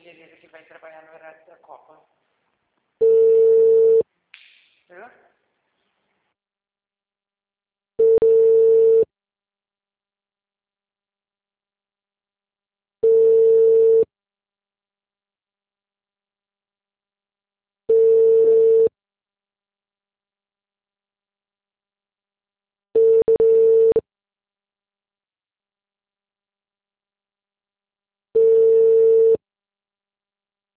engenheiro que vai trabalhar no horário da Copa. Viu?